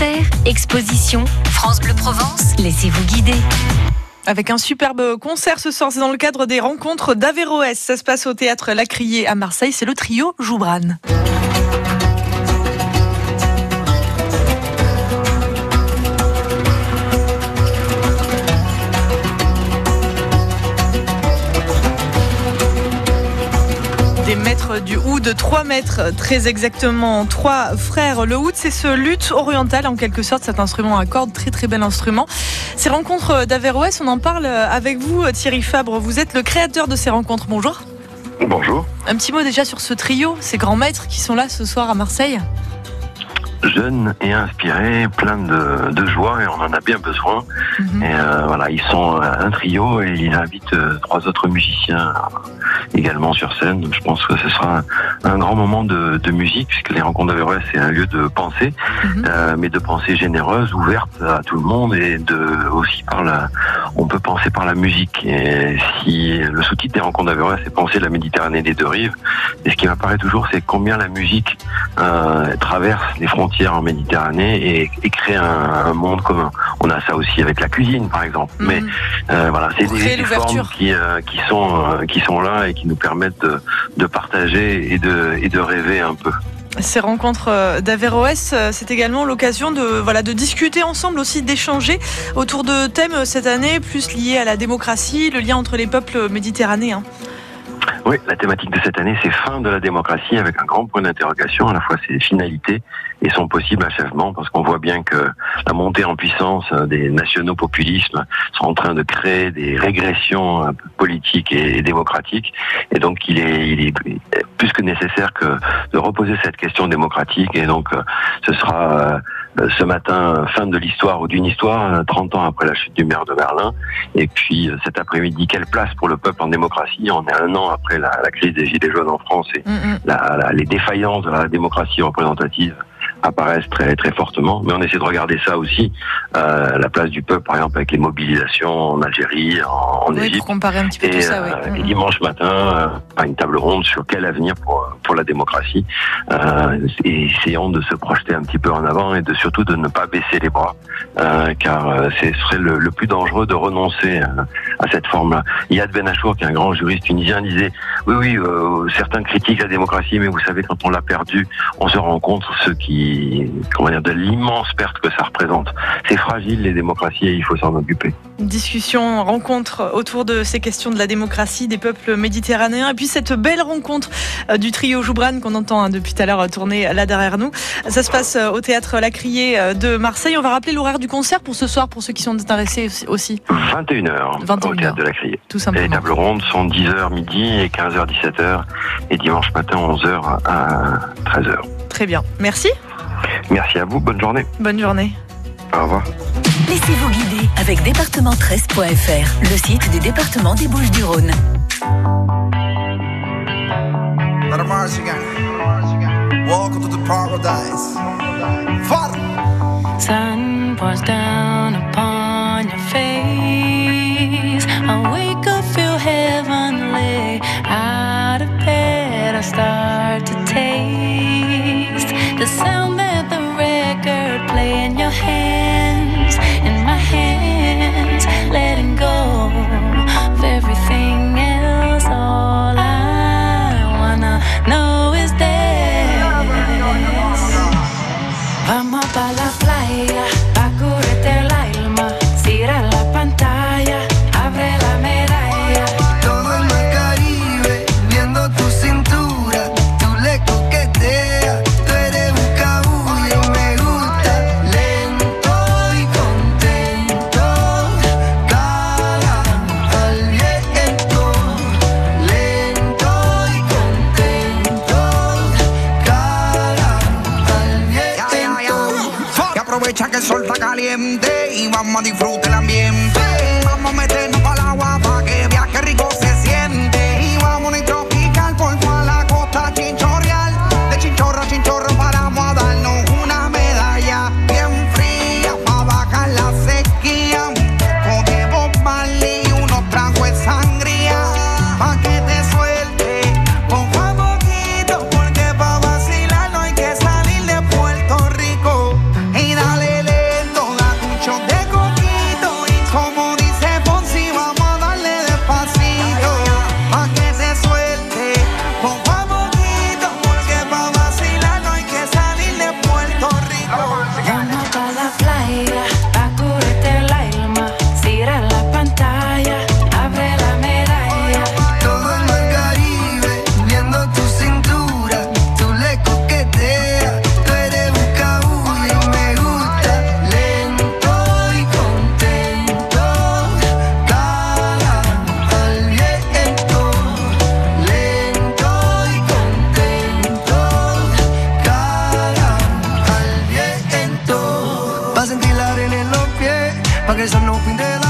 Concerts, expositions, France Bleu Provence, laissez-vous guider. Avec un superbe concert ce soir, c'est dans le cadre des rencontres d'Averroès. Ça se passe au théâtre La Criée à Marseille, c'est le trio Joubran. Des maîtres du oud, 3 mètres, très exactement, 3 frères. Le oud, c'est ce luth oriental, en quelque sorte, cet instrument à cordes, très très bel instrument. Ces rencontres d'Averroès, on en parle avec vous, Thierry Fabre. Vous êtes le créateur de ces rencontres. Bonjour. Bonjour. Un petit mot déjà sur ce trio, ces grands maîtres qui sont là ce soir à Marseille. Jeunes et inspirés, plein de joie, et on en a bien besoin. Et voilà, ils sont un trio et ils invitent 3 autres musiciens également sur scène. Je pense que ce sera un grand moment de musique, puisque les rencontres d'Averroès, c'est un lieu de pensée, mais de pensée généreuse, ouverte à tout le monde, et aussi on peut penser par la musique. Et si le sous-titre des rencontres d'Averroès, c'est penser la Méditerranée des deux rives, et ce qui m'apparaît toujours, c'est combien la musique traverse les frontières en Méditerranée et crée un monde commun. On a ça aussi avec la cuisine, par exemple. Mais voilà, c'est des formes qui sont là et qui nous permettent de partager et de rêver un peu. Ces rencontres d'Averroès, c'est également l'occasion de discuter ensemble aussi, d'échanger autour de thèmes cette année plus liés à la démocratie, le lien entre les peuples méditerranéens. Oui, la thématique de cette année, c'est fin de la démocratie, avec un grand point d'interrogation, à la fois ses finalités et son possible achèvement, parce qu'on voit bien que la montée en puissance des nationaux-populismes sont en train de créer des régressions politiques et démocratiques, et donc il est plus que nécessaire que de reposer cette question démocratique, et donc ce sera ce matin, fin de l'histoire ou d'une histoire, 30 ans après la chute du maire de Berlin. Et puis cet après-midi, quelle place pour le peuple en démocratie? On est 1 an après la crise des Gilets jaunes en France, et les défaillances de la démocratie représentative apparaissent très très fortement, mais on essaie de regarder ça aussi, la place du peuple, par exemple avec les mobilisations en Algérie, en Égypte, pour comparer un petit peu tout ça. Et dimanche matin, à une table ronde sur quel avenir pour la démocratie, et essayons de se projeter un petit peu en avant et surtout de ne pas baisser les bras, car ce serait le plus dangereux de renoncer à cette forme-là. Yad Ben Achour, qui est un grand juriste tunisien, disait oui, certains critiquent la démocratie, mais vous savez, quand on l'a perdue, on se rend compte de l'immense perte que ça représente. C'est fragile, les démocraties, et il faut s'en occuper. Discussion, rencontre autour de ces questions de la démocratie des peuples méditerranéens, et puis cette belle rencontre du trio Joubran qu'on entend depuis tout à l'heure tourner là derrière nous. Ça se passe au théâtre La Criée de Marseille. On va rappeler l'horaire du concert pour ce soir, pour ceux qui sont intéressés aussi. 21h au théâtre de La Criée. Tout simplement. Et les tables rondes sont 10h midi et 15h 17h, et dimanche matin 11h à 13h. Très bien, merci. Merci à vous, bonne journée. Bonne journée. Au revoir. Laissez-vous guider avec département13.fr, le site du département des Bouches-du-Rhône. Welcome to the paradise. Sun pours down upon your face. I wake up, feel heavenly. Out of bed, I start to taste the sound that the record play in your hands, in my hands, letting go of everything else. All I wanna know is this. Vamos pa' la playa, pa' curarte el alma, cierra la pantalla, abre la medalla. Todo el mar Caribe, viendo tu cintura, tú le coqueteas, tú eres un cabullo, me gusta, lento y contento, cara al viento, lento y contento, cara al viento. Y aprovecha que el sol está caliente y vamos a disfrutar el ambiente. Vamos a meternos para el agua para que viaje rico se siente. Y vamos a tropical por toda la costa chinchorreal. De chinchorro a chinchorro paramos a darnos una medalla bien fría para bajar la sequía. Podemos Marley y unos tragos de sangría pa' que te suelte poco a poquito, porque pa' vacilar no hay que salir de Puerto Rico. Y dale Cause I'm hoping that